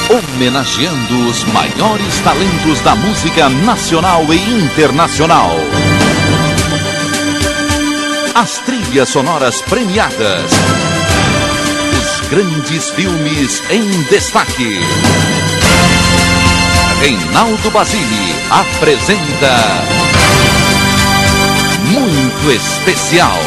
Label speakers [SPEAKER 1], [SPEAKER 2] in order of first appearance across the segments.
[SPEAKER 1] homenageando os maiores talentos da música nacional e internacional. As trilhas sonoras premiadas. Os grandes filmes em destaque. Reinaldo Basile apresenta Muito Especial.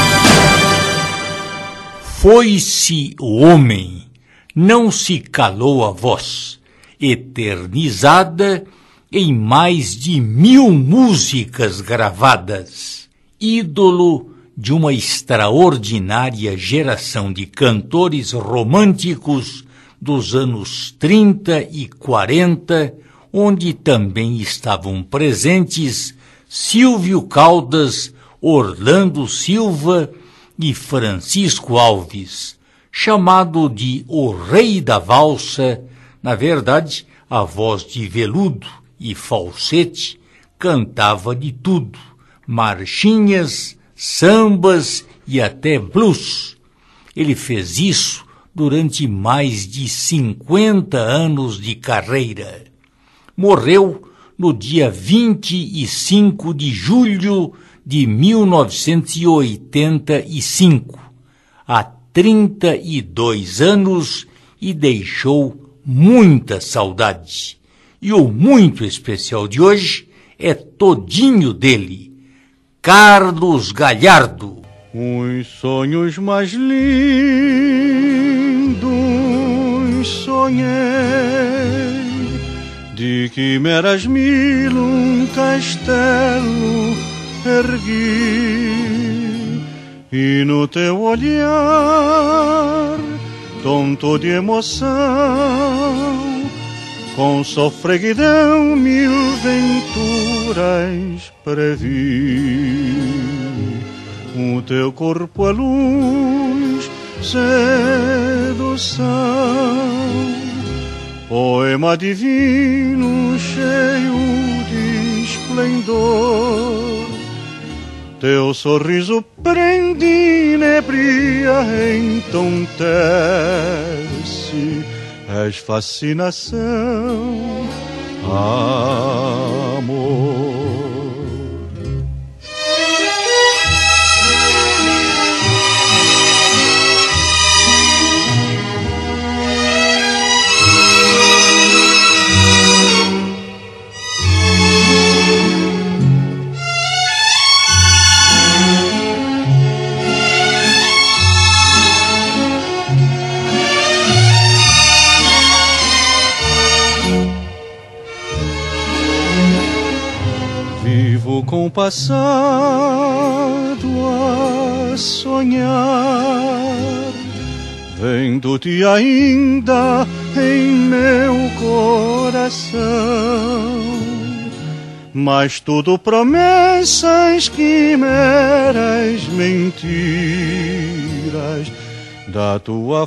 [SPEAKER 2] Foi-se o homem, não se calou a voz, eternizada em mais de 1000 músicas gravadas, ídolo de uma extraordinária geração de cantores românticos dos anos 30 e 40, onde também estavam presentes Silvio Caldas, Orlando Silva e Francisco Alves, chamado de o Rei da Valsa. Na verdade, a voz de veludo e falsete cantava de tudo, marchinhas, sambas e até blues. Ele fez isso durante mais de 50 anos de carreira. Morreu no dia 25 de julho de 1985, há 32 anos, e deixou muita saudade. E o muito especial de hoje é todinho dele, Carlos Galhardo.
[SPEAKER 3] Os sonhos mais lindos sonhei, de quimeras mil um castelo ergui, e no teu olhar, tonto de emoção, com sofreguidão mil venturas previ. O teu corpo é luz, sedução, poema divino cheio de esplendor. Teu sorriso prende, inebria, entontece, és fascinação, amor. Com o passado a sonhar, vendo-te ainda em meu coração, mas tudo promessas, quimeras, mentiras da tua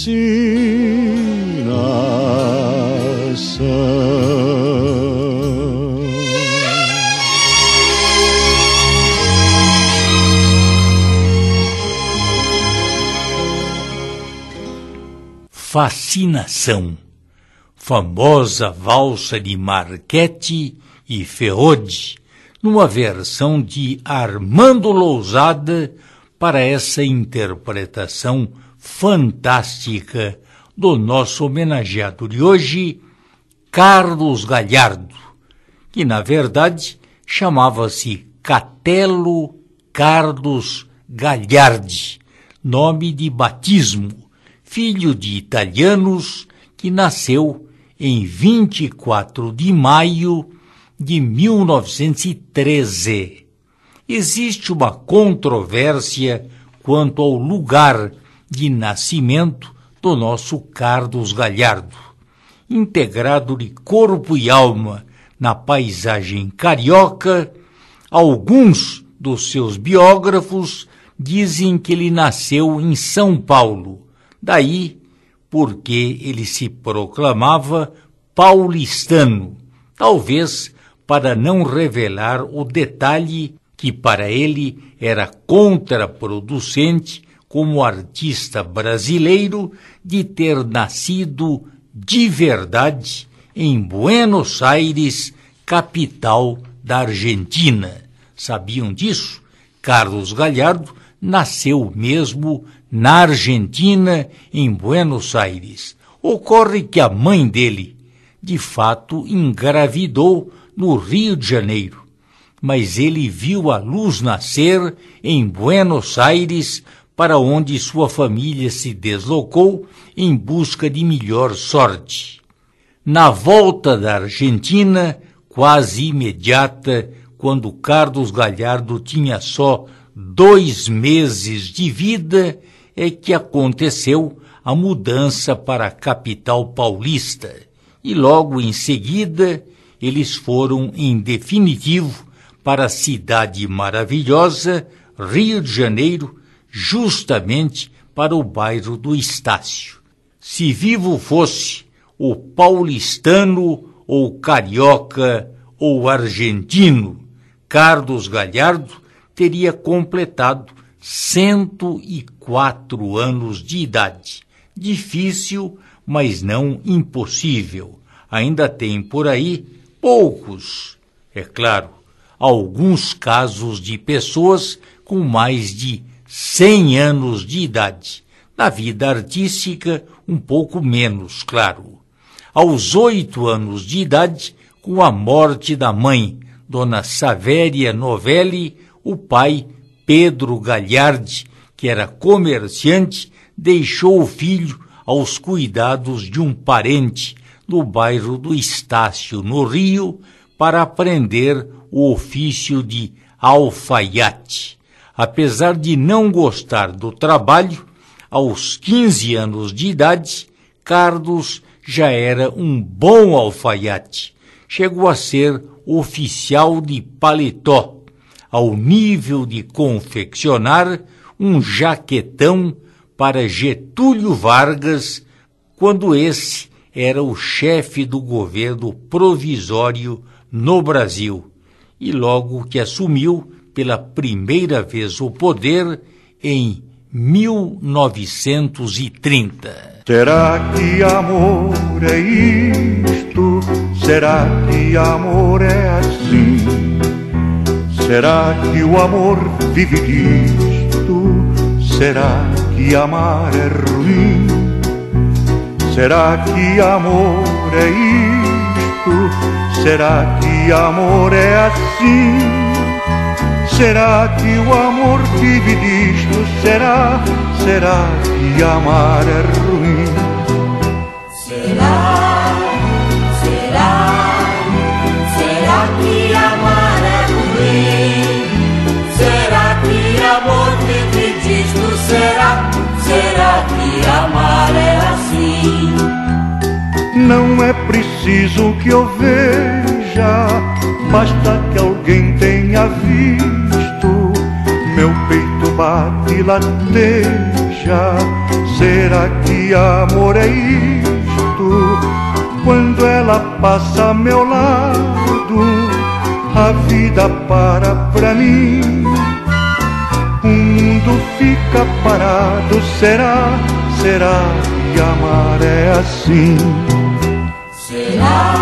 [SPEAKER 3] fascinação.
[SPEAKER 2] Fascinação, famosa valsa de Marchetti e Ferrodi, numa versão de Armando Lousada, para essa interpretação fantástica do nosso homenageado de hoje, Carlos Galhardo, que na verdade chamava-se Catello Carlos Gagliardi, nome de batismo, filho de italianos, que nasceu em 24 de maio de 1913. Existe uma controvérsia quanto ao lugar de nascimento do nosso Carlos Galhardo, integrado de corpo e alma na paisagem carioca. Alguns dos seus biógrafos dizem que ele nasceu em São Paulo, daí porque ele se proclamava paulistano, talvez para não revelar o detalhe que para ele era contraproducente como artista brasileiro de ter nascido de verdade em Buenos Aires, capital da Argentina. Sabiam disso? Carlos Galhardo nasceu mesmo na Argentina, em Buenos Aires. Ocorre que a mãe dele, de fato, engravidou no Rio de Janeiro, mas ele viu a luz nascer em Buenos Aires, para onde sua família se deslocou em busca de melhor sorte. Na volta da Argentina, quase imediata, quando Carlos Galhardo tinha só 2 meses de vida, é que aconteceu a mudança para a capital paulista, e logo em seguida eles foram em definitivo para a cidade maravilhosa, Rio de Janeiro, justamente para o bairro do Estácio. Se vivo fosse o paulistano ou carioca ou argentino, Carlos Galhardo teria completado 104 anos de idade. Difícil, mas não impossível. Ainda tem por aí poucos, é claro, alguns casos de pessoas com mais de 100 anos de idade. Na vida artística, um pouco menos, claro. Aos 8 anos de idade, com a morte da mãe, Dona Savéria Novelli, o pai, Pedro Galhardi, que era comerciante, deixou o filho aos cuidados de um parente no bairro do Estácio, no Rio, para aprender o ofício de alfaiate. Apesar de não gostar do trabalho, aos 15 anos de idade, Carlos já era um bom alfaiate. Chegou a ser oficial de paletó, ao nível de confeccionar um jaquetão para Getúlio Vargas, quando esse era o chefe do governo provisório no Brasil, e logo que assumiu pela primeira vez o poder em 1930.
[SPEAKER 3] Será que amor é isto? Será que amor é assim? Será que o amor vive disto? Será que amar é ruim? Será que amor é isto? Será que amor é assim? Será que o amor vive disto? Será que amar é ruim?
[SPEAKER 4] Será que amar é ruim? Será que amor vive disto? Será que amar é assim?
[SPEAKER 3] Não é preciso que eu veja, basta que alguém tenha visto. Meu peito bate e lateja. Será que amor é isto? Quando ela passa a meu lado, a vida para pra mim. O mundo fica parado. Será que amar é assim?
[SPEAKER 4] Será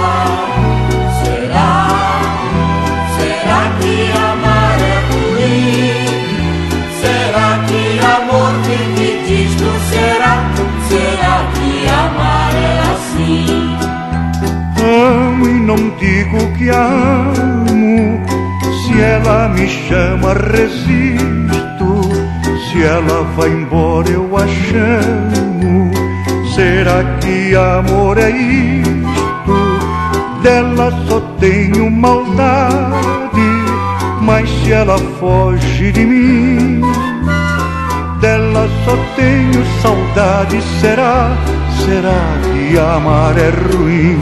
[SPEAKER 4] que amar é ruim? Será que amor vive disto? Será que amar é assim?
[SPEAKER 3] Amo e não digo que a amo. Se ela me chama, resisto. Se ela vai embora, eu a chamo. Será que amor é isto? Dela só tenho maldade, mas se ela foge de mim, dela só tenho saudade. Será que amar é ruim?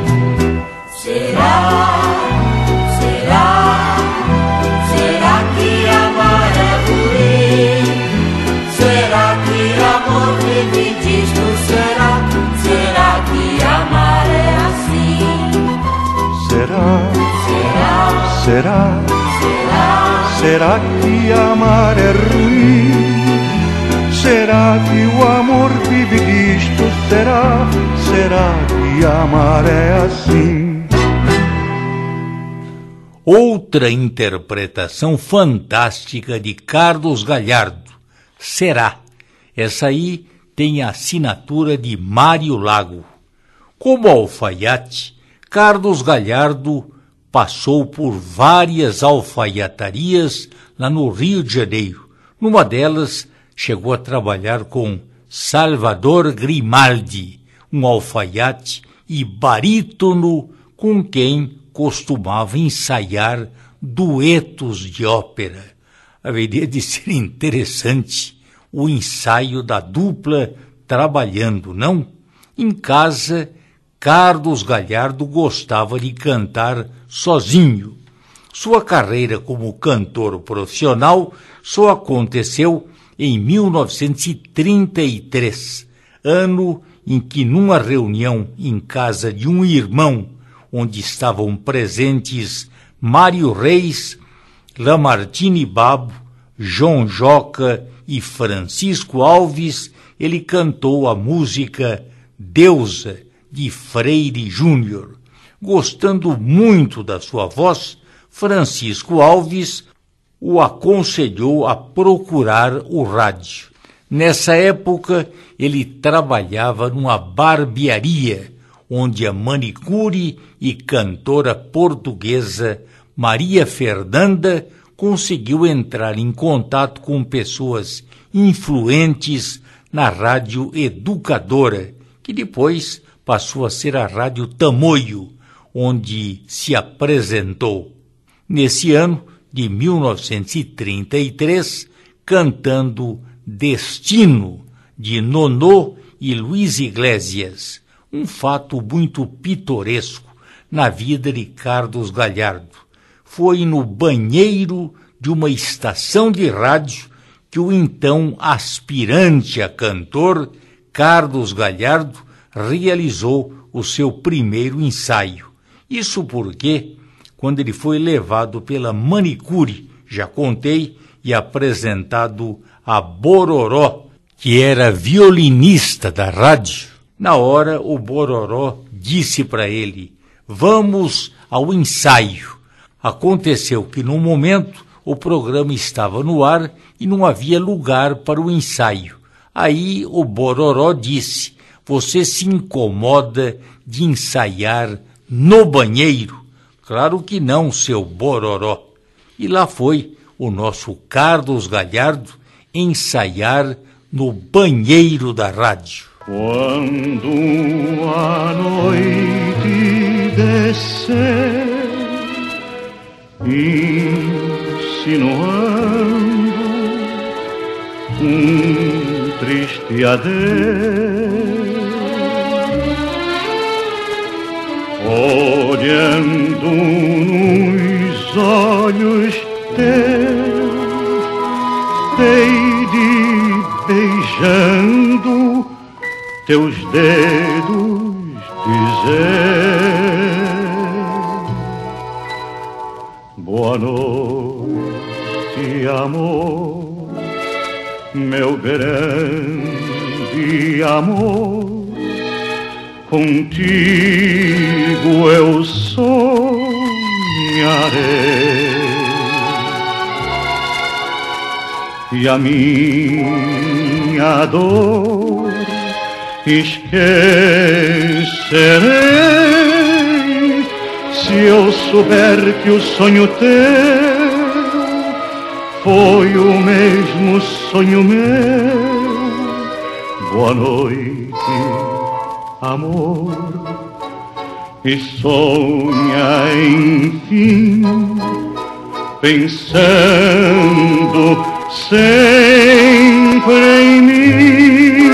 [SPEAKER 4] Será que amar é ruim? Será que amor vive disto? Será que amar é assim?
[SPEAKER 3] Será que amar é ruim? Será que o amor vive disto? Será será que amar é assim?
[SPEAKER 2] Outra interpretação fantástica de Carlos Galhardo, Será. Essa aí tem a assinatura de Mário Lago. Como alfaiate, Carlos Galhardo passou por várias alfaiatarias lá no Rio de Janeiro. Numa delas, chegou a trabalhar com Salvador Grimaldi, um alfaiate e barítono com quem costumava ensaiar duetos de ópera. Haveria de ser interessante o ensaio da dupla trabalhando, não? Em casa, Carlos Galhardo gostava de cantar sozinho. Sua carreira como cantor profissional só aconteceu em 1933, ano em que, numa reunião em casa de um irmão, onde estavam presentes Mário Reis, Lamartine Babo, João Joca e Francisco Alves, ele cantou a música Deusa, de Freire Júnior. Gostando muito da sua voz, Francisco Alves o aconselhou a procurar o rádio. Nessa época, ele trabalhava numa barbearia, onde a manicure e cantora portuguesa Maria Fernanda conseguiu entrar em contato com pessoas influentes na Rádio Educadora, que depois passou a ser a Rádio Tamoio, onde se apresentou. Nesse ano de 1933, cantando Destino, de Nonô e Luiz Iglesias, um fato muito pitoresco na vida de Carlos Galhardo. Foi no banheiro de uma estação de rádio que o então aspirante a cantor, Carlos Galhardo, realizou o seu primeiro ensaio. Isso porque, quando ele foi levado pela manicure, já contei, e apresentado a Bororó, que era violinista da rádio, na hora o Bororó disse para ele: vamos ao ensaio. Aconteceu que no momento o programa estava no ar e não havia lugar para o ensaio. Aí o Bororó disse: você se incomoda de ensaiar no banheiro? Claro que não, seu Bororó. E lá foi o nosso Carlos Galhardo ensaiar no banheiro da rádio.
[SPEAKER 3] Quando a noite descer, insinuando triste adeus, olhando nos olhos teus, hei de beijando teus dedos dizer boa noite, amor, meu grande amor, contigo eu sonharei e a minha dor esquecerei se eu souber que o sonho teu foi o mesmo sonho meu. Boa noite, amor, e sonha enfim, pensando sempre em mim,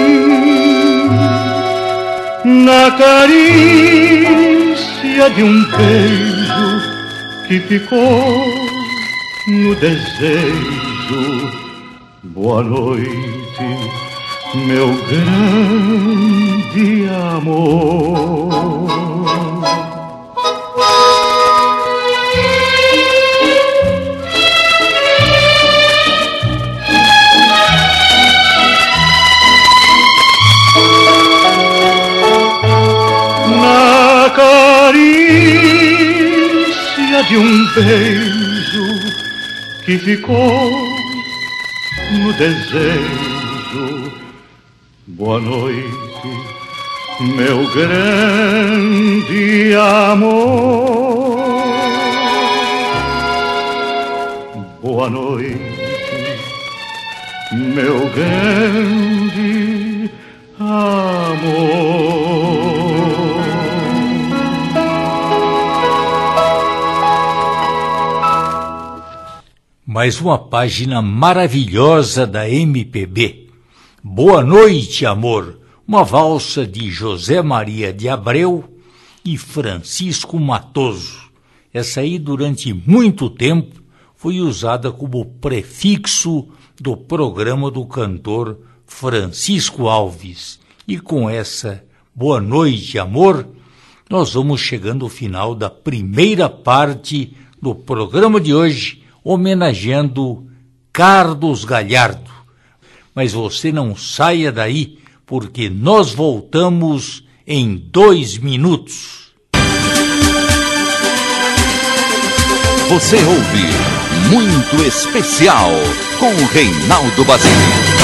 [SPEAKER 3] na carícia de um beijo que ficou no desejo. Boa noite, meu grande amor. de um beijo que ficou no desejo. Boa noite, meu grande amor. Boa noite, meu grande amor.
[SPEAKER 2] Mais uma página maravilhosa da MPB. Boa noite, amor. Uma valsa de José Maria de Abreu e Francisco Matoso. Essa aí, durante muito tempo, foi usada como prefixo do programa do cantor Francisco Alves. E com essa Boa Noite, Amor, nós vamos chegando ao final da primeira parte do programa de hoje, homenageando Carlos Galhardo. Mas você não saia daí, porque nós voltamos em 2 minutos.
[SPEAKER 1] Você ouve Muito Especial com Reinaldo Basile.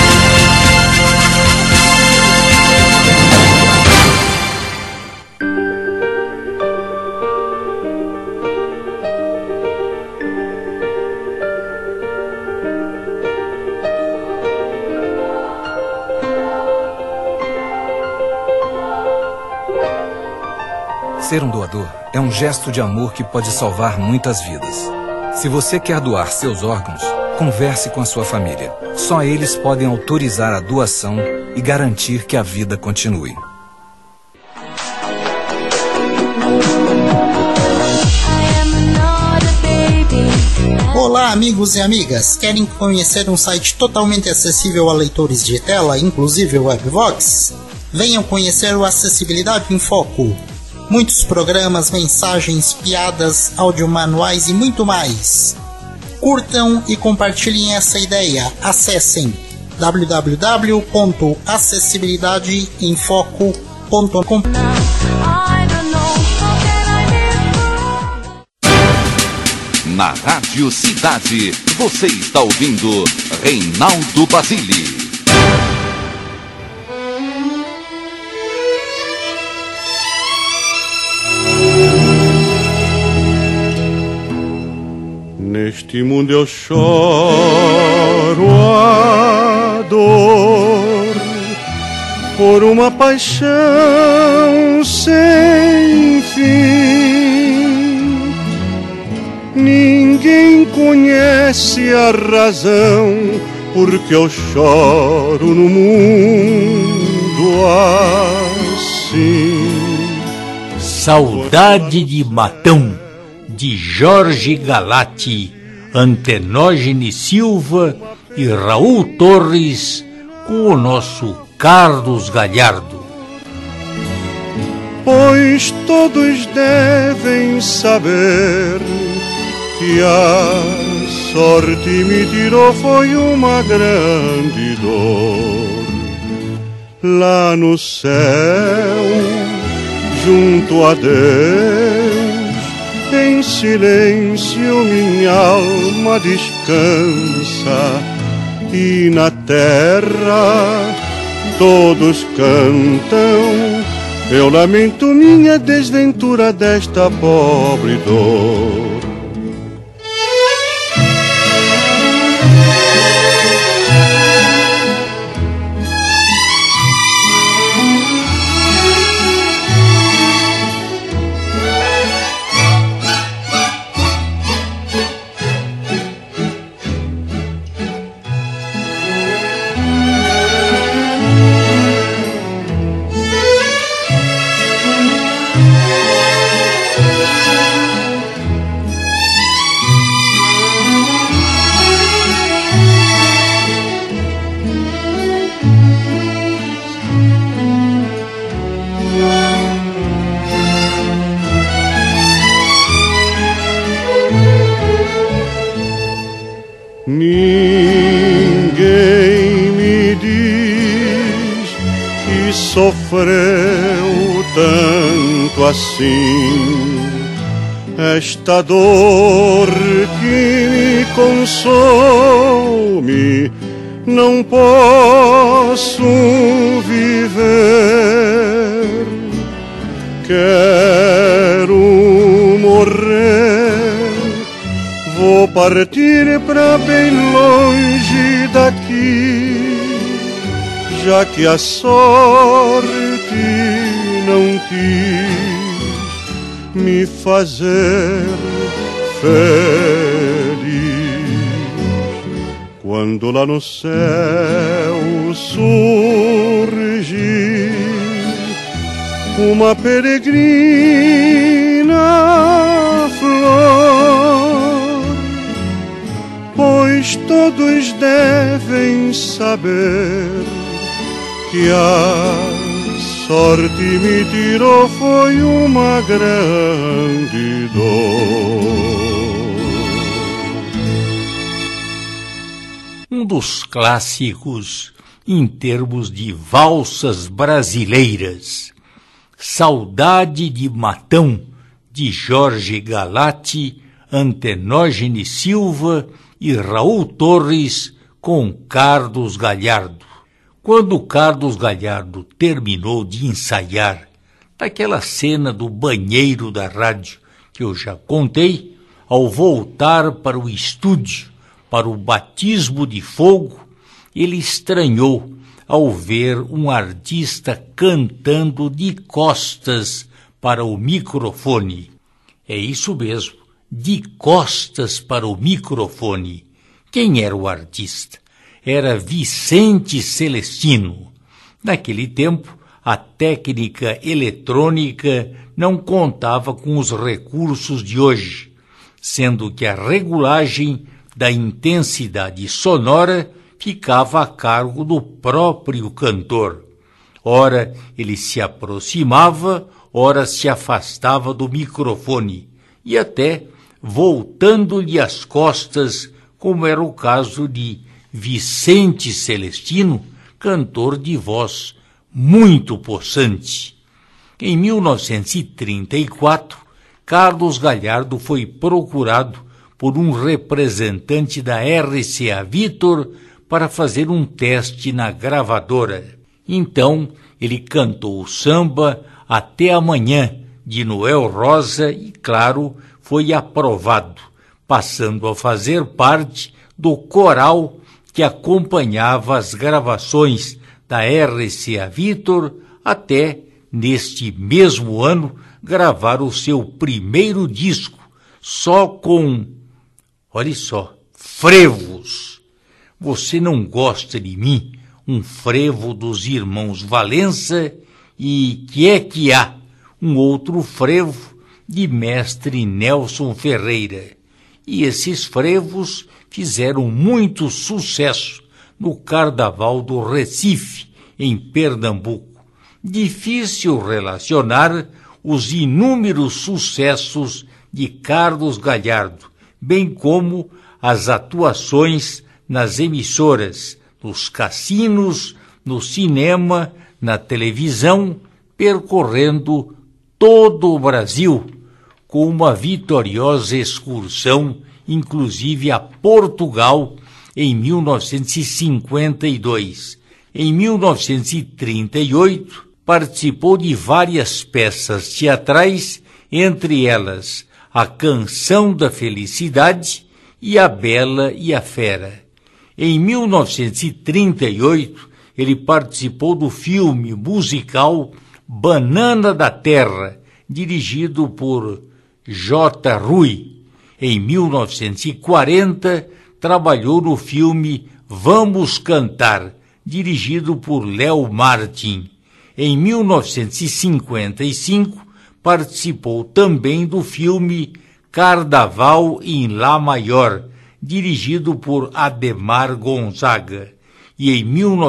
[SPEAKER 5] Ser um doador é um gesto de amor que pode salvar muitas vidas. Se você quer doar seus órgãos, converse com a sua família. Só eles podem autorizar a doação e garantir que a vida continue.
[SPEAKER 6] Olá, amigos e amigas! Querem conhecer um site totalmente acessível a leitores de tela, inclusive o Webvox? Venham conhecer o Acessibilidade em Foco. Muitos programas, mensagens, piadas, audiomanuais e muito mais. Curtam e compartilhem essa ideia. Acessem www.acessibilidadeenfoco.com.
[SPEAKER 1] Na Rádio Cidade, você está ouvindo Reinaldo Basile.
[SPEAKER 3] Neste mundo eu choro a dor por uma paixão sem fim. Ninguém conhece a razão porque eu choro no mundo assim.
[SPEAKER 2] Saudade de Matão, de Jorge Galati, Antenógenes Silva e Raul Torres, com o nosso Carlos Galhardo.
[SPEAKER 3] Pois todos devem saber que a sorte me tirou foi uma grande dor. Lá no céu, junto a Deus, em silêncio minha alma descansa, e na terra todos cantam. Eu lamento minha desventura desta pobre dor. Ninguém me diz que sofreu tanto assim esta dor que me consome, não posso viver. Quero morrer, vou partir pra bem longe daqui, já que a sorte não quis me fazer feliz. Quando lá no céu surge uma peregrina flor, pois todos devem saber que a sorte me tirou foi uma grande dor.
[SPEAKER 2] Um dos clássicos em termos de valsas brasileiras, Saudade de Matão, de Jorge Galati, Antenógenes Silva e Raul Torres, com Carlos Galhardo. Quando Carlos Galhardo terminou de ensaiar daquela cena do banheiro da rádio que eu já contei, ao voltar para o estúdio, para o batismo de fogo, ele estranhou ao ver um artista cantando de costas para o microfone. É isso mesmo, de costas para o microfone. Quem era o artista? Era Vicente Celestino. Naquele tempo, a técnica eletrônica não contava com os recursos de hoje, sendo que a regulagem da intensidade sonora ficava a cargo do próprio cantor. Ora ele se aproximava, ora se afastava do microfone, e até voltando-lhe as costas, como era o caso de Vicente Celestino, cantor de voz muito possante. Em 1934, Carlos Galhardo foi procurado por um representante da RCA Victor para fazer um teste na gravadora. Então, ele cantou o samba Até Amanhã, de Noel Rosa, e, claro, foi aprovado, passando a fazer parte do coral que acompanhava as gravações da RCA Victor, até, neste mesmo ano, gravar o seu primeiro disco, só com, olha só, frevos. Você Não Gosta de Mim, um frevo dos irmãos Valença, e Que Há, um outro frevo de mestre Nelson Ferreira. E esses frevos fizeram muito sucesso no Carnaval do Recife, em Pernambuco. Difícil relacionar os inúmeros sucessos de Carlos Galhardo, bem como as atuações nas emissoras, nos cassinos, no cinema, na televisão, percorrendo todo o Brasil, com uma vitoriosa excursão, inclusive a Portugal, em 1952. Em 1938, participou de várias peças teatrais, entre elas A Canção da Felicidade e A Bela e a Fera. Em 1938, ele participou do filme musical Banana da Terra, dirigido por J. Rui. Em 1940, trabalhou no filme Vamos Cantar, dirigido por Léo Martin. Em 1955, participou também do filme Carnaval em Lá Maior, dirigido por Ademar Gonzaga. E em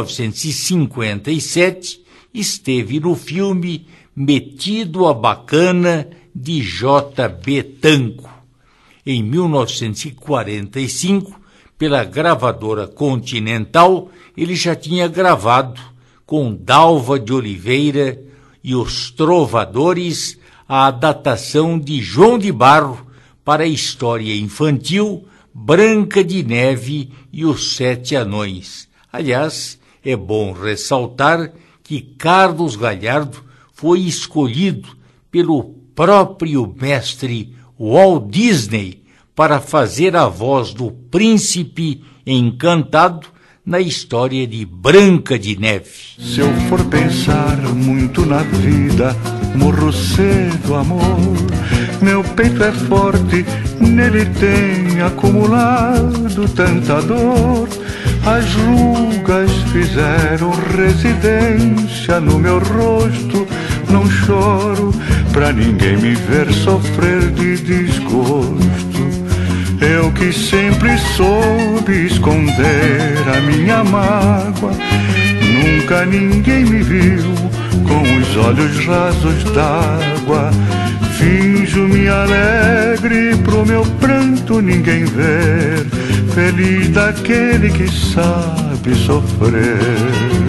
[SPEAKER 2] 1957, esteve no filme Metido a Bacana, de J.B. Tanco. Em 1945, pela gravadora Continental, ele já tinha gravado com Dalva de Oliveira e os Trovadores a adaptação de João de Barro para a história infantil Branca de Neve e os Sete Anões. Aliás, é bom ressaltar que Carlos Galhardo foi escolhido pelo próprio mestre Walt Disney para fazer a voz do príncipe encantado na história de Branca de Neve.
[SPEAKER 3] Se eu for pensar muito na vida, morro cedo, amor. Meu peito é forte, nele tem acumulado tanta dor. As rugas fizeram residência no meu rosto. Não choro pra ninguém me ver sofrer de desgosto. Eu que sempre soube esconder a minha mágoa, nunca ninguém me viu com os olhos rasos d'água. Finjo-me alegre pro meu pranto ninguém ver, feliz daquele que sabe sofrer.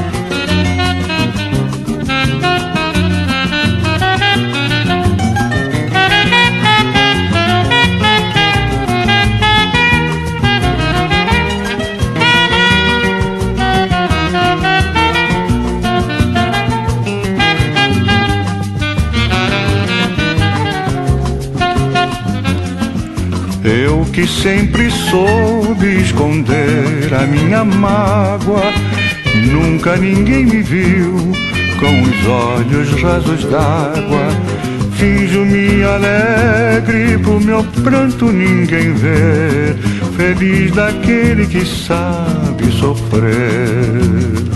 [SPEAKER 3] Eu que sempre soube esconder a minha mágoa, nunca ninguém me viu com os olhos rasos d'água. Finjo-me alegre pro meu pranto ninguém ver, feliz daquele que sabe sofrer.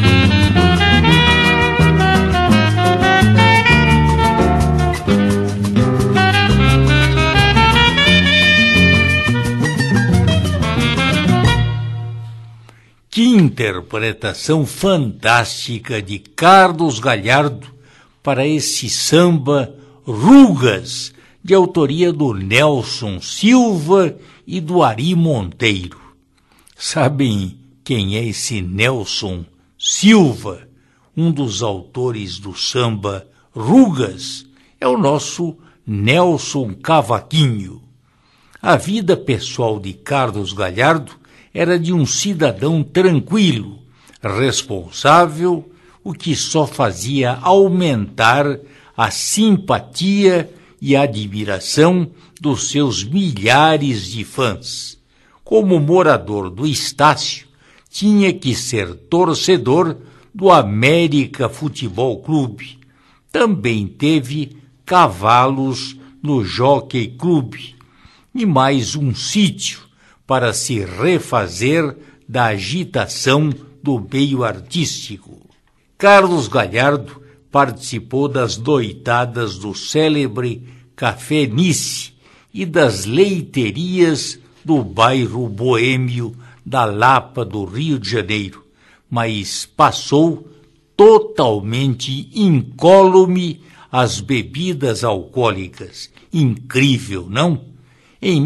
[SPEAKER 2] Que interpretação fantástica de Carlos Galhardo para esse samba Rugas, de autoria do Nelson Silva e do Ari Monteiro. Sabem quem é esse Nelson Silva? Um dos autores do samba Rugas é o nosso Nelson Cavaquinho. A vida pessoal de Carlos Galhardo era de um cidadão tranquilo, responsável, o que só fazia aumentar a simpatia e a admiração dos seus milhares de fãs. Como morador do Estácio, tinha que ser torcedor do América Futebol Clube. Também teve cavalos no Jockey Clube e mais um sítio para se refazer da agitação do meio artístico. Carlos Galhardo participou das noitadas do célebre Café Nice e das leiterias do bairro boêmio da Lapa do Rio de Janeiro, mas passou totalmente incólume às bebidas alcoólicas. Incrível, não? Em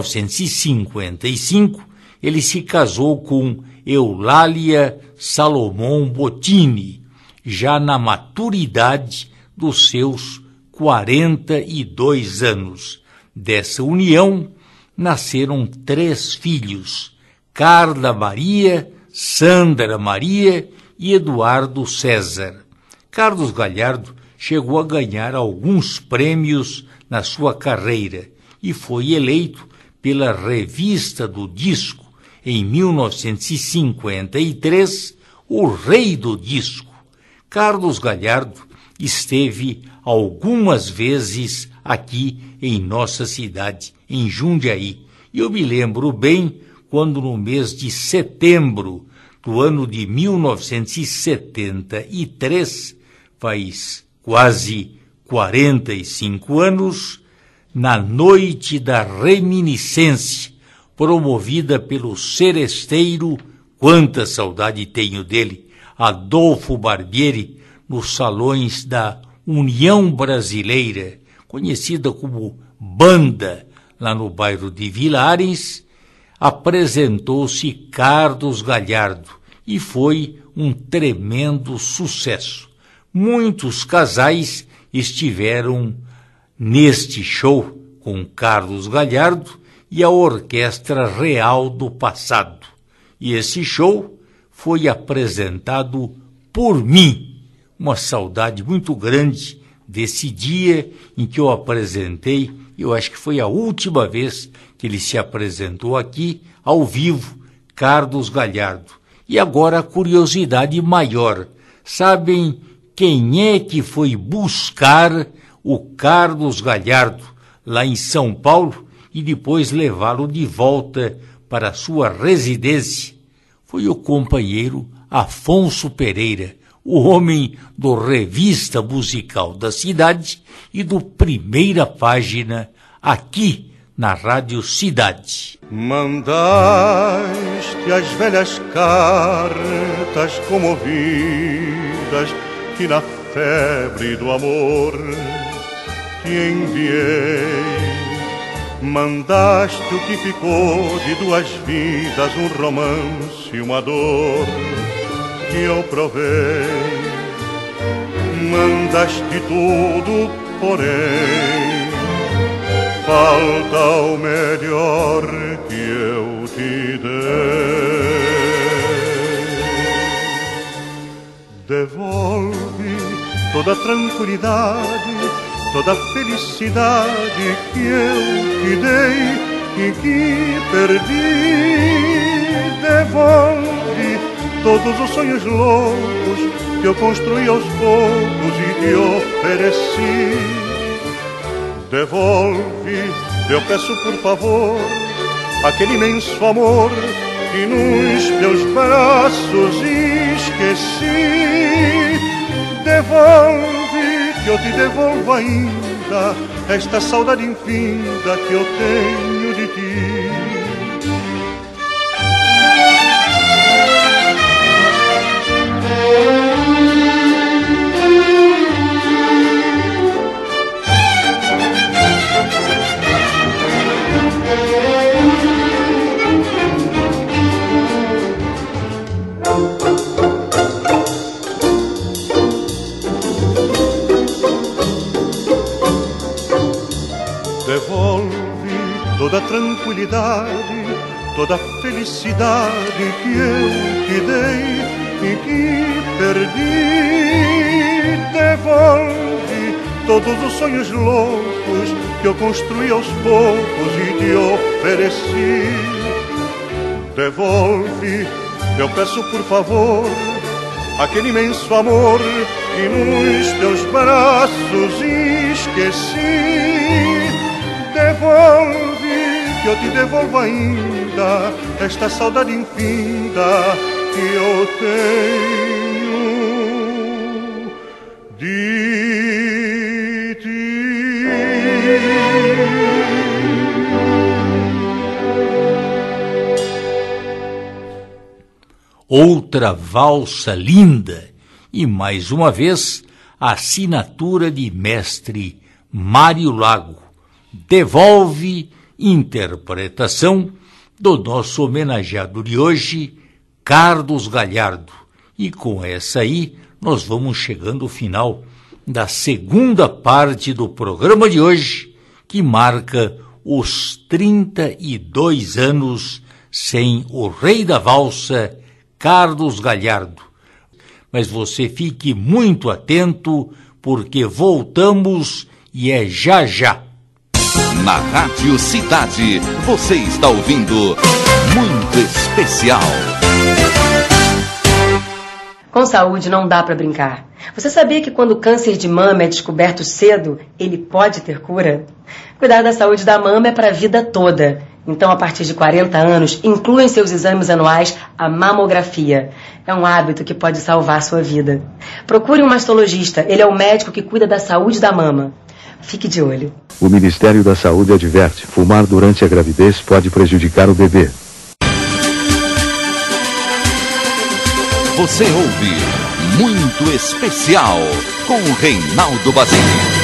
[SPEAKER 2] 1955, ele se casou com Eulália Salomão Bottini, já na maturidade dos seus 42 anos. Dessa união, nasceram 3 filhos, Carla Maria, Sandra Maria e Eduardo César. Carlos Galhardo chegou a ganhar alguns prêmios na sua carreira e foi eleito pela Revista do Disco, em 1953, o Rei do Disco. Carlos Galhardo esteve algumas vezes aqui em nossa cidade, em Jundiaí. E eu me lembro bem quando no mês de setembro do ano de 1973, faz quase 45 anos, na Noite da Reminiscência, promovida pelo seresteiro, quanta saudade tenho dele, Adolfo Barbieri, nos salões da União Brasileira, conhecida como Banda, lá no bairro de Vilares, apresentou-se Carlos Galhardo e foi um tremendo sucesso. Muitos casais estiveram neste show com Carlos Galhardo e a Orquestra Real do Passado. E esse show foi apresentado por mim. Uma saudade muito grande desse dia em que eu apresentei. Eu acho que foi a última vez que ele se apresentou aqui, ao vivo, Carlos Galhardo. E agora a curiosidade maior. Sabem quem é que foi buscar o Carlos Galhardo lá em São Paulo e depois levá-lo de volta para sua residência? Foi o companheiro Afonso Pereira, o homem do Revista Musical da Cidade e do Primeira Página, aqui na Rádio Cidade.
[SPEAKER 3] Mandaste as velhas cartas comovidas que na febre do amor te enviei. Mandaste o que ficou de duas vidas, um romance e uma dor que eu provei. Mandaste tudo, porém falta o melhor que eu te dei. Devolve toda a tranquilidade, toda a felicidade que eu te dei e que perdi. Devolve todos os sonhos loucos que eu construí aos poucos e te ofereci. Devolve, eu peço por favor, aquele imenso amor que nos teus braços esqueci. Devolve, que eu te devolvo ainda esta saudade infinda que eu tenho de ti. Devolve toda a tranquilidade, toda a felicidade que eu te dei e que perdi. Devolve todos os sonhos loucos que eu construí aos poucos e te ofereci. Devolve, eu peço por favor, aquele imenso amor que nos teus braços esqueci. Devolve, que eu te devolvo ainda esta saudade infinda que eu tenho de ti.
[SPEAKER 2] Outra valsa linda e, mais uma vez, a assinatura de mestre Mário Lago. Devolve, interpretação do nosso homenageado de hoje, Carlos Galhardo. E com essa aí, nós vamos chegando ao final da segunda parte do programa de hoje, que marca os 32 anos sem o rei da valsa, Carlos Galhardo. Mas você fique muito atento, porque voltamos e é já já.
[SPEAKER 1] Na Rádio Cidade, você está ouvindo Muito Especial.
[SPEAKER 7] Com saúde não dá para brincar. Você sabia que quando o câncer de mama é descoberto cedo, ele pode ter cura? Cuidar da saúde da mama é para a vida toda. Então, a partir de 40 anos, inclua em seus exames anuais a mamografia. É um hábito que pode salvar sua vida. Procure um mastologista, ele é o médico que cuida da saúde da mama. Fique de olho.
[SPEAKER 8] O Ministério da Saúde adverte: fumar durante a gravidez pode prejudicar o bebê.
[SPEAKER 1] Você ouve Muito Especial com Reinaldo Basile.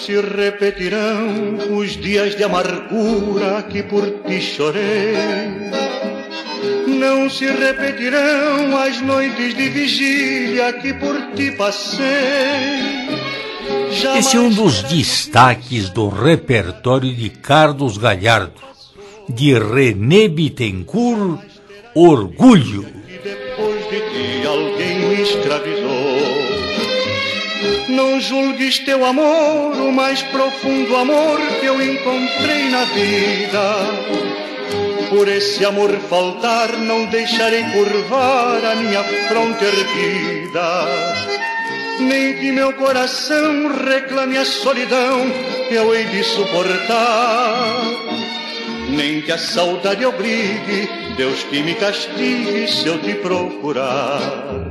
[SPEAKER 3] se repetirão os dias de amargura que por ti chorei. Não se repetirão as noites de vigília que por ti passei. Jamais...
[SPEAKER 2] Esse é um dos destaques do repertório de Carlos Galhardo, de René Bittencourt, Orgulho.
[SPEAKER 3] E depois de ti alguém me escravizou. Não julgues teu amor, o mais profundo amor que eu encontrei na vida. Por esse amor faltar, não deixarei curvar a minha fronte erguida. Nem que meu coração reclame a solidão, eu hei de suportar. Nem que a saudade obrigue, Deus que me castigue se eu te procurar.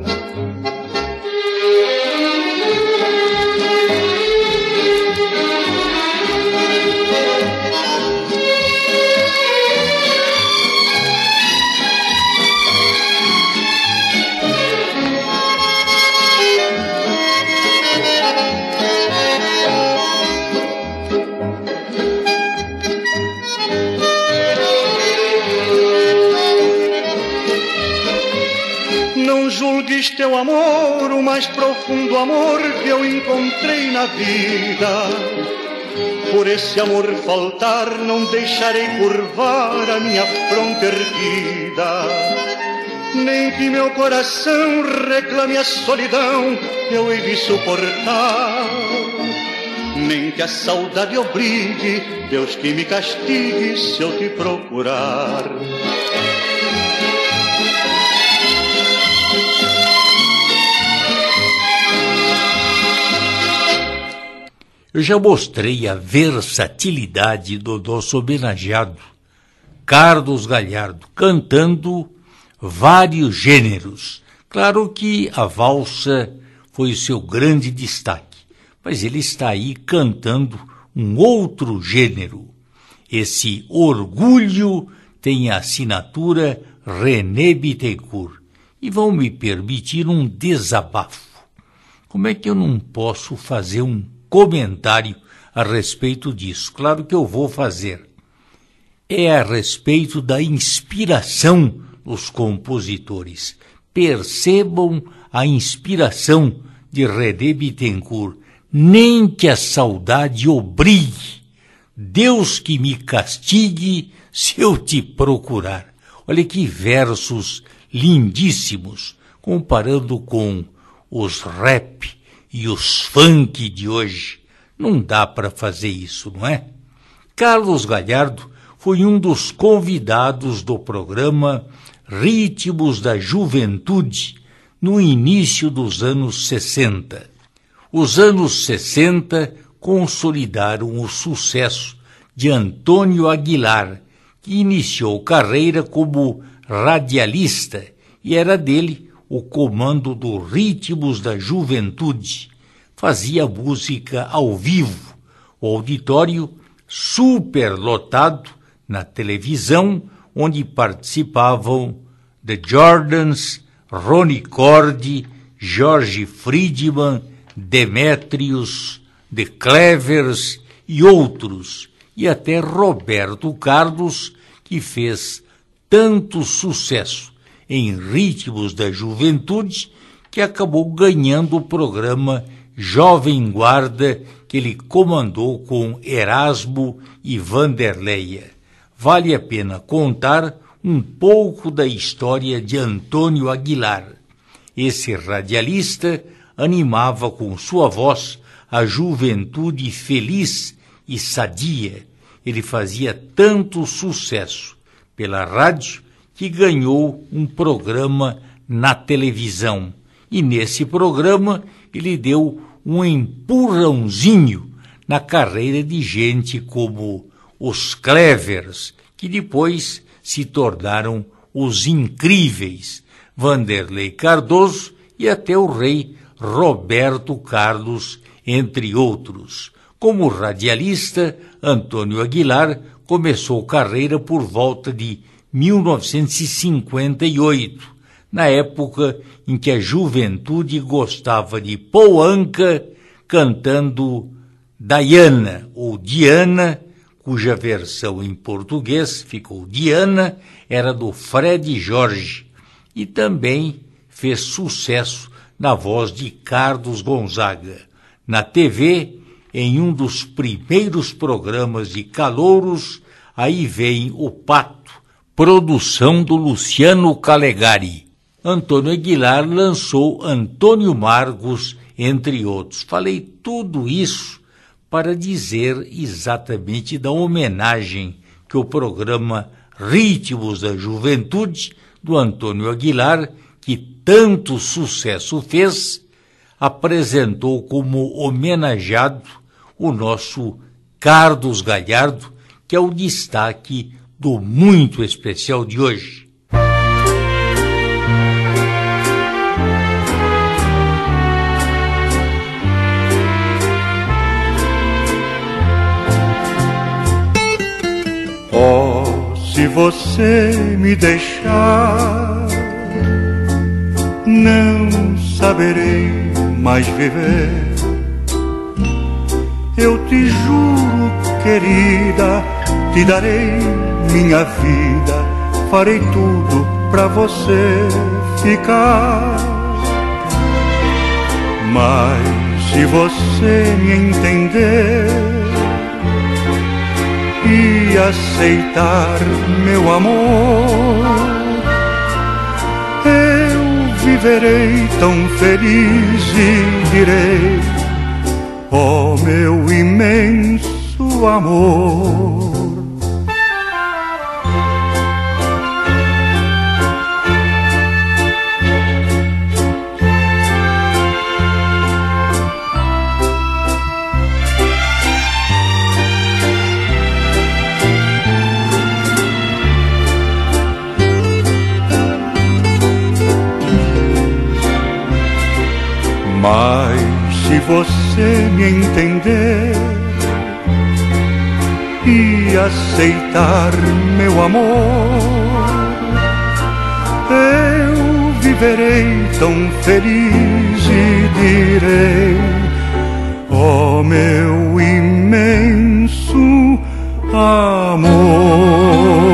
[SPEAKER 3] Julgues teu amor, o mais profundo amor que eu encontrei na vida. Por esse amor faltar, não deixarei curvar a minha fronte erguida. Nem que meu coração reclame a solidão, eu hei de suportar. Nem que a saudade obrigue, Deus que me castigue se eu te procurar.
[SPEAKER 2] Eu já mostrei a versatilidade do nosso homenageado, Carlos Galhardo, cantando vários gêneros. Claro que a valsa foi o seu grande destaque, mas ele está aí cantando um outro gênero. Esse Orgulho tem a assinatura René Bittencourt. E vão me permitir um desabafo. Como é que eu não posso fazer um comentário a respeito disso? Claro que eu vou fazer. É a respeito da inspiração dos compositores. Percebam a inspiração de René Bittencourt. Nem que a saudade obrigue, Deus que me castigue se eu te procurar. Olha que versos lindíssimos, comparando com os rap e os funk de hoje. Não dá para fazer isso, não é? Carlos Galhardo foi um dos convidados do programa Ritmos da Juventude no início dos anos 60. Os anos 60 consolidaram o sucesso de Antônio Aguilar, que iniciou carreira como radialista e era dele o comando do Ritmos da Juventude. Fazia música ao vivo, o auditório superlotado na televisão, onde participavam The Jordans, Ronnie Cordi, Jorge Friedman, Demetrios, The Clevers e outros, e até Roberto Carlos, que fez tanto sucesso em Ritmos da Juventude, que acabou ganhando o programa Jovem Guarda, que ele comandou com Erasmo e Vanderleia. Vale a pena contar um pouco da história de Antônio Aguilar. Esse radialista animava com sua voz a juventude feliz e sadia. Ele fazia tanto sucesso pela rádio que ganhou um programa na televisão. E nesse programa ele deu um empurrãozinho na carreira de gente como os Clevers, que depois se tornaram os Incríveis, Vanderlei Cardoso e até o rei Roberto Carlos, entre outros. Como radialista, Antônio Aguilar começou carreira por volta de 1958, na época em que a juventude gostava de Poanca cantando Diana, ou Diana, cuja versão em português ficou Diana, era do Fred Jorge, e também fez sucesso na voz de Carlos Gonzaga. Na TV, em um dos primeiros programas de calouros, Aí Vem o Pato, produção do Luciano Calegari. Antônio Aguilar lançou Antônio Marcos, entre outros. Falei tudo isso para dizer exatamente da homenagem que o programa Ritmos da Juventude, do Antônio Aguilar, que tanto sucesso fez, apresentou como homenageado o nosso Carlos Galhardo, que é o destaque do muito especial de hoje.
[SPEAKER 3] Oh, se você me deixar, não saberei mais viver. Eu te juro, querida, te darei minha vida, farei tudo pra você ficar. Mas se você me entender e aceitar meu amor, eu viverei tão feliz e direi: oh, meu imenso amor. Mas se você me entender e aceitar meu amor, eu viverei tão feliz e direi: oh, meu imenso amor.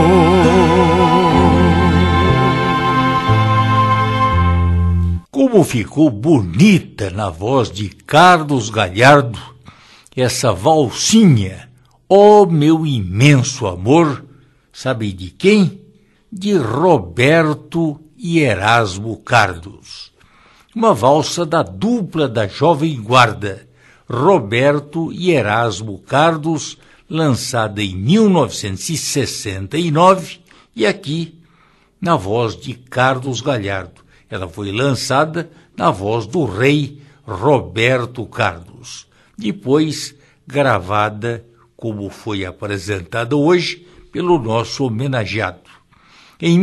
[SPEAKER 2] Como ficou bonita na voz de Carlos Galhardo essa valsinha, ó meu imenso amor, sabe de quem? De Roberto e Erasmo Carlos. Uma valsa da dupla da Jovem Guarda, Roberto e Erasmo Carlos, lançada em 1969, e aqui na voz de Carlos Galhardo. Ela foi lançada na voz do rei Roberto Carlos. Depois gravada, como foi apresentada hoje, pelo nosso homenageado. Em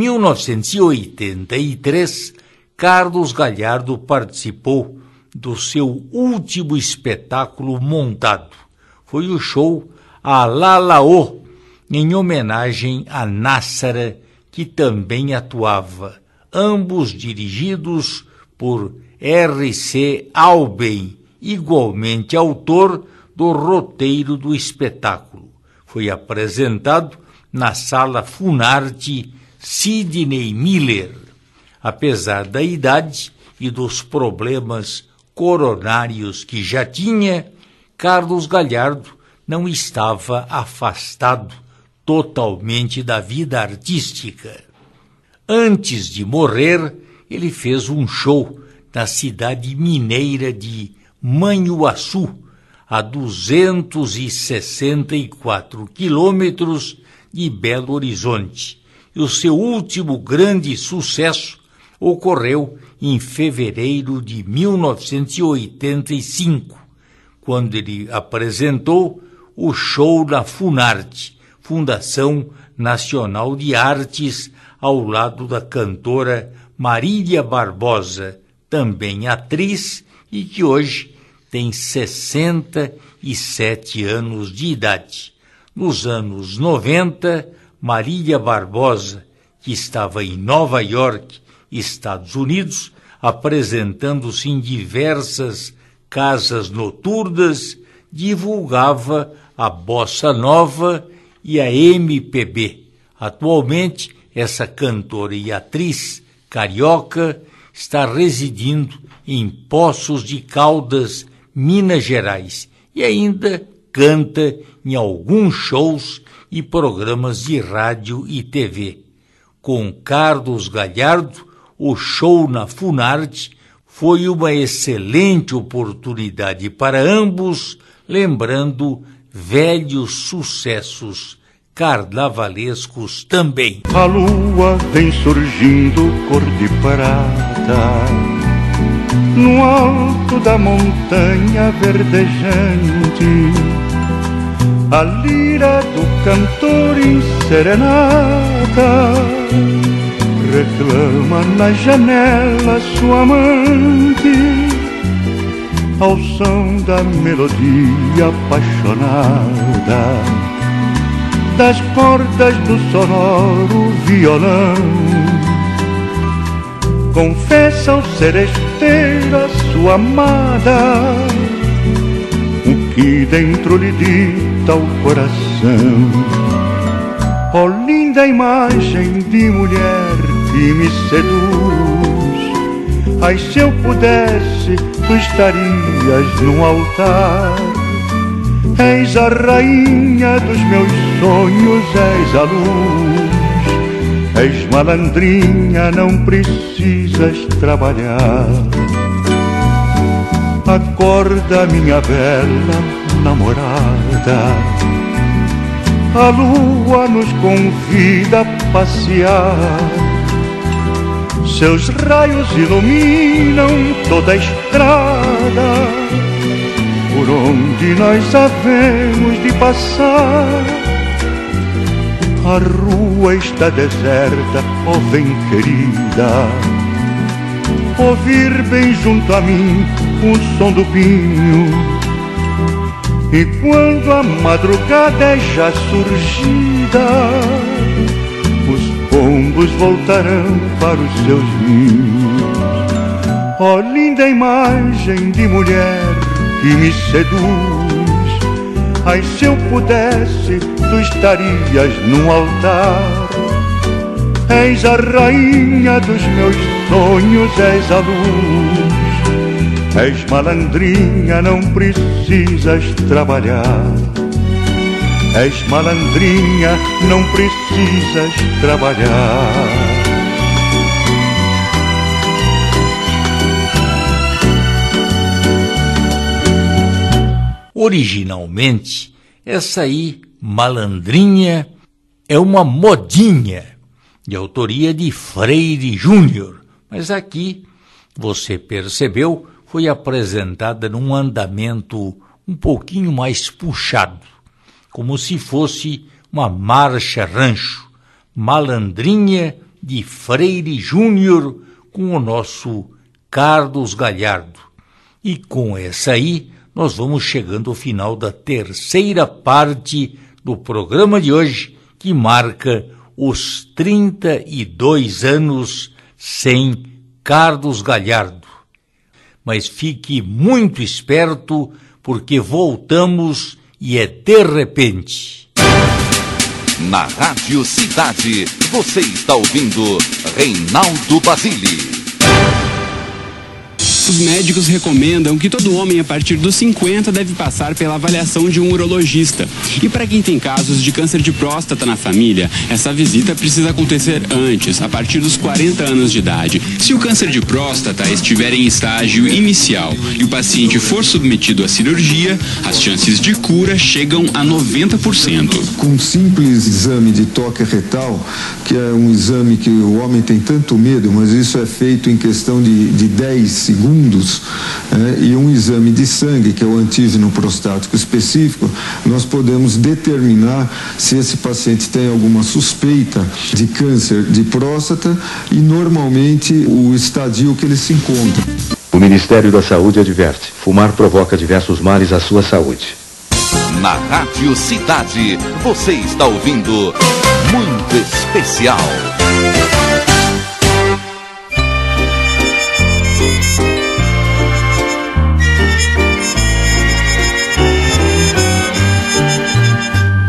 [SPEAKER 2] 1983, Carlos Galhardo participou do seu último espetáculo montado. Foi o show Alalaô, em homenagem a Nássara, que também atuava, ambos dirigidos por R.C. Alben, igualmente autor do roteiro do espetáculo. Foi apresentado na Sala Funarte Sidney Miller. Apesar da idade e dos problemas coronários que já tinha, Carlos Galhardo não estava afastado totalmente da vida artística. Antes de morrer, ele fez um show na cidade mineira de Manhuaçu, a 264 quilômetros de Belo Horizonte. E o seu último grande sucesso ocorreu em fevereiro de 1985, quando ele apresentou o show na Funarte, Fundação Nacional de Artes, ao lado da cantora Marília Barbosa, também atriz e que hoje tem 67 anos de idade. Nos anos 90, Marília Barbosa, que estava em Nova York, Estados Unidos, apresentando-se em diversas casas noturnas, divulgava a bossa nova e a MPB. Atualmente, essa cantora e atriz carioca está residindo em Poços de Caldas, Minas Gerais, e ainda canta em alguns shows e programas de rádio e TV. Com Carlos Galhardo, o show na Funarte foi uma excelente oportunidade para ambos, lembrando velhos sucessos carnavalescos também.
[SPEAKER 3] A lua vem surgindo cor de prata no alto da montanha verdejante. A lira do cantor em serenata reclama na janela sua amante, ao som da melodia apaixonada das cordas do sonoro violão. Confessa ao seresteiro a sua amada o que dentro lhe dita o coração. Ó linda imagem de mulher que me seduz, ai se eu pudesse tu estarias num altar. És a rainha dos meus sonhos, és a luz, és malandrinha, não precisas trabalhar. Acorda, minha bela namorada, a lua nos convida a passear. Seus raios iluminam toda a estrada por onde nós havemos de passar. A rua está deserta, ó vem querida, ouvir bem junto a mim o som do pinho. E quando a madrugada é já surgida, os pombos voltarão para os seus ninhos. Ó linda imagem de mulher que me seduz, ai se eu pudesse tu estarias num altar. És a rainha dos meus sonhos, és a luz, és malandrinha, não precisas trabalhar. És malandrinha, não precisas trabalhar.
[SPEAKER 2] Originalmente, essa aí, Malandrinha, é uma modinha de autoria de Freire Júnior, mas aqui, você percebeu, foi apresentada num andamento um pouquinho mais puxado, como se fosse uma marcha rancho. Malandrinha de Freire Júnior com o nosso Carlos Galhardo. E com essa aí, nós vamos chegando ao final da terceira parte do programa de hoje, que marca os 32 anos sem Carlos Galhardo. Mas fique muito esperto, porque voltamos e é de repente.
[SPEAKER 1] Na Rádio Cidade, você está ouvindo Reinaldo Basile.
[SPEAKER 9] Os médicos recomendam que todo homem a partir dos 50 deve passar pela avaliação de um urologista. E para quem tem casos de câncer de próstata na família, essa visita precisa acontecer antes, a partir dos 40 anos de idade. Se o câncer de próstata estiver em estágio inicial e o paciente for submetido à cirurgia, as chances de cura chegam a 90%.
[SPEAKER 10] Com um simples exame de toque retal, que é um exame que o homem tem tanto medo, mas isso é feito em questão de 10 segundos, e um exame de sangue, que é o antígeno prostático específico, nós podemos determinar se esse paciente tem alguma suspeita de câncer de próstata e normalmente o estadio que ele se encontra.
[SPEAKER 8] O Ministério da Saúde adverte: fumar provoca diversos males à sua saúde.
[SPEAKER 1] Na Rádio Cidade, você está ouvindo Muito Especial.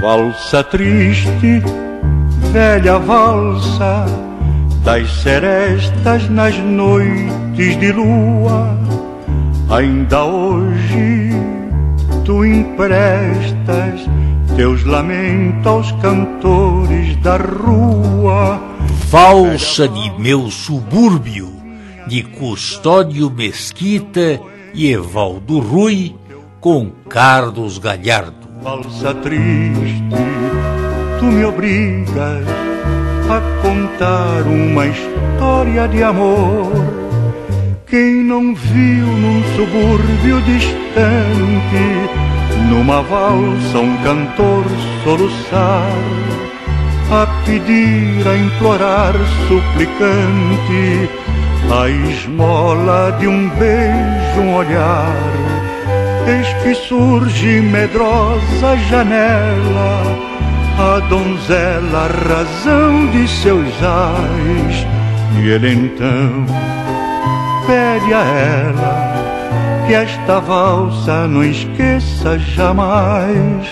[SPEAKER 3] Valsa triste, velha valsa das serestas nas noites de lua, ainda hoje tu emprestas teus lamentos aos cantores da rua.
[SPEAKER 2] Valsa de meu subúrbio, de Custódio Mesquita e Evaldo Rui, com Carlos Galhardo.
[SPEAKER 3] Valsa triste, tu me obrigas a contar uma história de amor. Quem não viu num subúrbio distante, numa valsa um cantor soluçar, a pedir, a implorar suplicante, a esmola de um beijo, um olhar. Eis que surge medrosa a janela, a donzela, a razão de seus ais. E ele então pede a ela que esta valsa não esqueça jamais.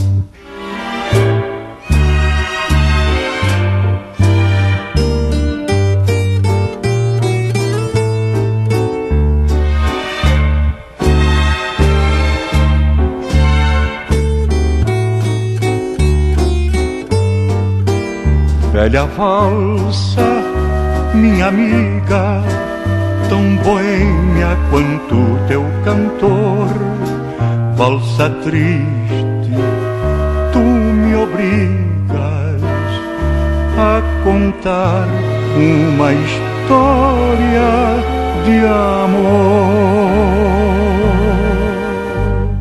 [SPEAKER 3] Velha valsa, minha amiga, tão boêmia quanto teu cantor. Valsa triste, tu me obrigas a contar uma história de amor.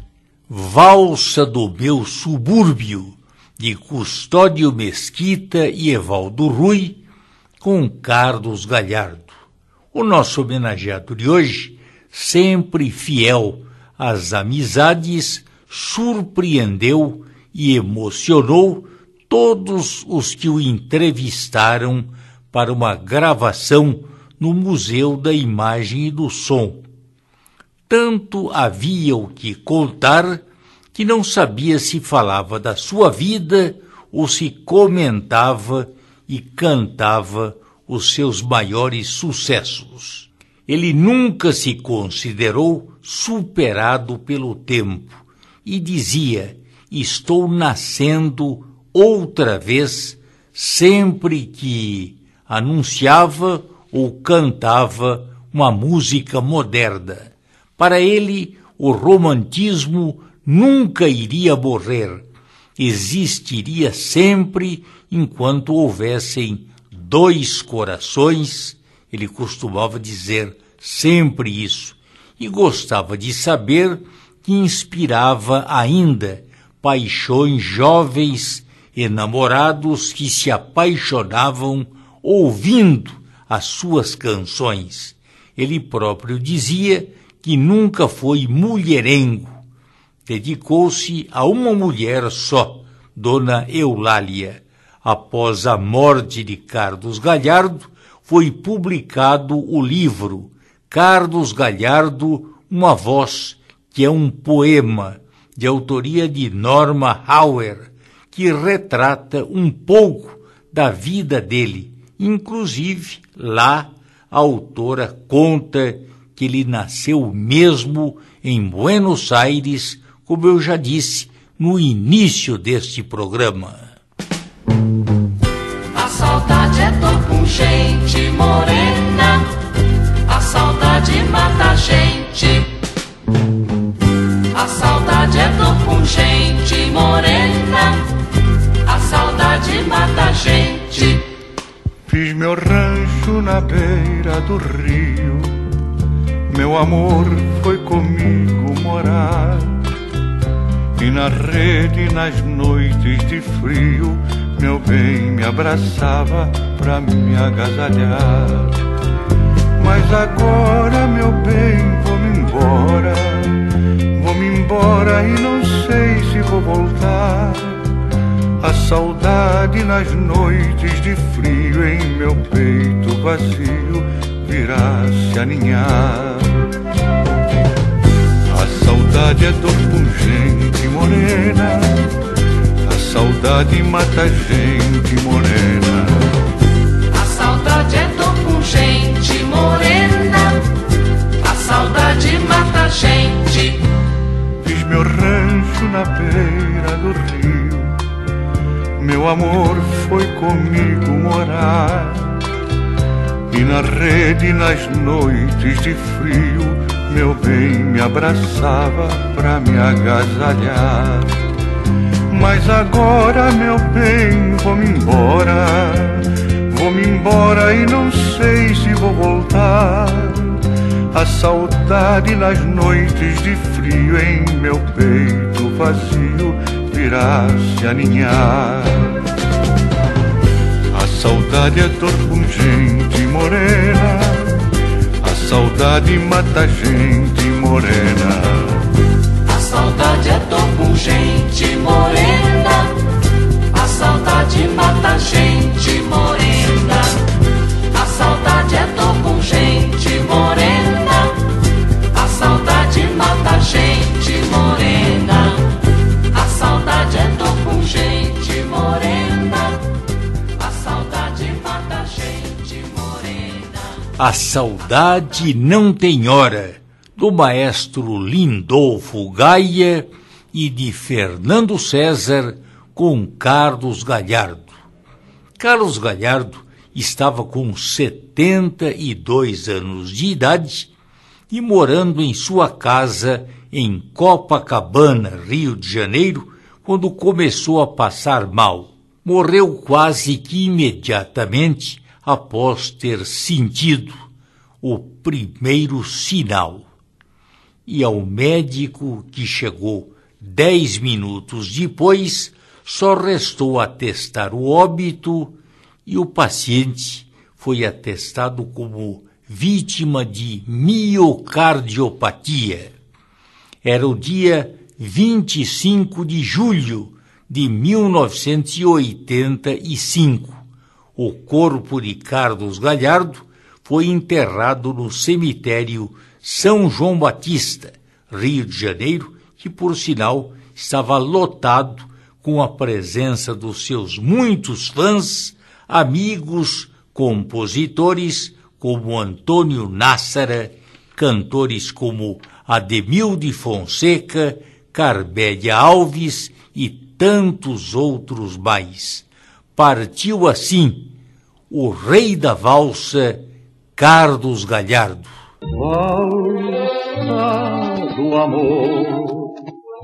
[SPEAKER 2] Valsa do meu subúrbio, de Custódio Mesquita e Evaldo Rui, com Carlos Galhardo. O nosso homenageado de hoje, sempre fiel às amizades, surpreendeu e emocionou todos os que o entrevistaram para uma gravação no Museu da Imagem e do Som. Tanto havia o que contar que não sabia se falava da sua vida ou se comentava e cantava os seus maiores sucessos. Ele nunca se considerou superado pelo tempo e dizia: estou nascendo outra vez, sempre que anunciava ou cantava uma música moderna. Para ele, o romantismo nunca iria morrer, existiria sempre enquanto houvessem dois corações. Ele costumava dizer sempre isso, e gostava de saber que inspirava ainda paixões jovens e namorados que se apaixonavam ouvindo as suas canções. Ele próprio dizia que nunca foi mulherengo. Dedicou-se a uma mulher só, Dona Eulália. Após a morte de Carlos Galhardo, foi publicado o livro Carlos Galhardo, uma voz, que é um poema de autoria de Norma Hauer, que retrata um pouco da vida dele. Inclusive, lá, a autora conta que ele nasceu mesmo em Buenos Aires, como eu já disse no início deste programa.
[SPEAKER 4] A saudade é tão pungente, morena, a saudade mata a gente. A saudade é tão pungente, morena, a saudade mata a gente.
[SPEAKER 3] Fiz meu rancho na beira do rio, meu amor foi comigo morar. E na rede, nas noites de frio, meu bem me abraçava pra me agasalhar. Mas agora, meu bem, vou-me embora e não sei se vou voltar. A saudade nas noites de frio em meu peito vazio virá se aninhar. A saudade é dor pungente, morena, saudade mata gente morena.
[SPEAKER 4] A saudade é dor com gente morena. A saudade mata gente.
[SPEAKER 3] Fiz meu rancho na beira do rio, meu amor foi comigo morar. E na rede, nas noites de frio, meu bem me abraçava pra me agasalhar. Mas agora, meu bem, vou-me embora e não sei se vou voltar. A saudade nas noites de frio em meu peito vazio virá se aninhar. A saudade é dor com gente morena, a saudade mata gente morena.
[SPEAKER 4] A saudade é dor com gente morena. A saudade mata gente morena. A saudade é dor com gente morena. A saudade mata gente morena. A saudade é dor com gente morena. A saudade mata gente morena.
[SPEAKER 2] A saudade não tem hora, do maestro Lindolfo Gaia e de Fernando César com Carlos Galhardo. Carlos Galhardo estava com 72 anos de idade e morando em sua casa em Copacabana, Rio de Janeiro, quando começou a passar mal. Morreu quase que imediatamente após ter sentido o primeiro sinal. E ao médico que chegou 10 minutos depois, só restou atestar o óbito e o paciente foi atestado como vítima de miocardiopatia. Era o dia 25 de julho de 1985. O corpo de Carlos Galhardo foi enterrado no cemitério São João Batista, Rio de Janeiro, que, por sinal, estava lotado com a presença dos seus muitos fãs, amigos, compositores como Antônio Nassara, cantores como Ademil de Fonseca, Carbélia Alves e tantos outros mais. Partiu assim o rei da valsa, Carlos Galhardo.
[SPEAKER 3] Valsa do amor,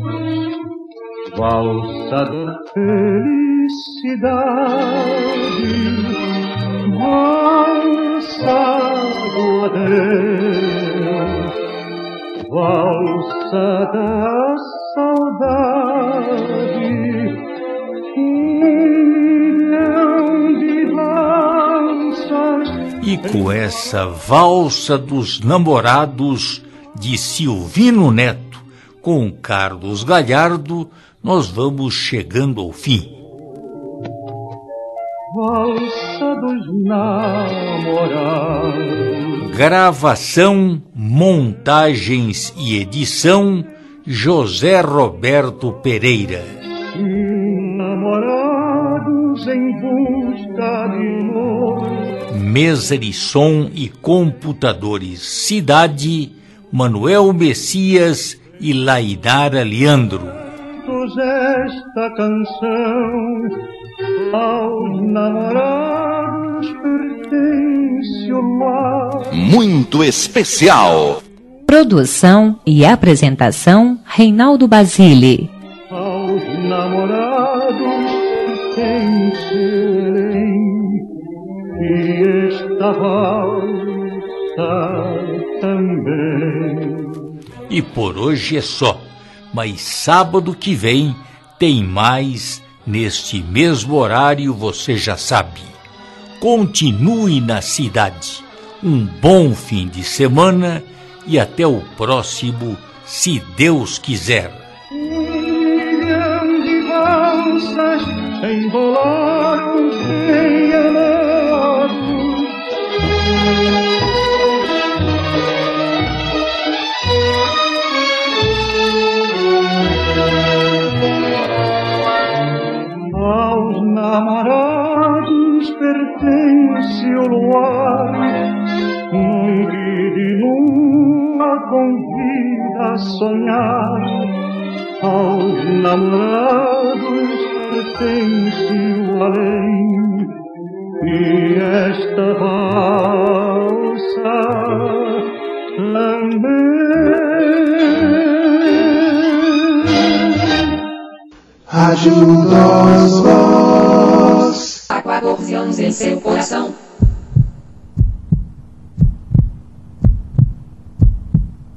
[SPEAKER 3] valsa da felicidade, valsa do adeus, valsa da saudade, de valsas.
[SPEAKER 2] E com essa valsa dos namorados de Silvino Neto com Carlos Galhardo, nós vamos chegando ao fim.
[SPEAKER 3] Valsa dos namorados.
[SPEAKER 2] Gravação, montagens e edição, José Roberto Pereira.
[SPEAKER 3] Namorados em busca de amor.
[SPEAKER 2] Mesa de som e computadores, Cidade, Manuel Messias e Lainara Leandro.
[SPEAKER 3] Esta canção aos namorados pertence o lar.
[SPEAKER 1] Muito especial.
[SPEAKER 11] Produção e apresentação, Reinaldo Basile.
[SPEAKER 3] Aos namorados pertence e esta valsa também.
[SPEAKER 2] E por hoje é só, mas sábado que vem tem mais neste mesmo horário, você já sabe. Continue na cidade. Um bom fim de semana e até o próximo, se Deus quiser.
[SPEAKER 3] Milhão de valsas embolaram sem amados. namorados pertence o luar, num de lua convida a sonhar. Aos namorados pertence o além, e esta valsa
[SPEAKER 12] Rádio dos Voz.
[SPEAKER 13] Há 14 anos em seu coração,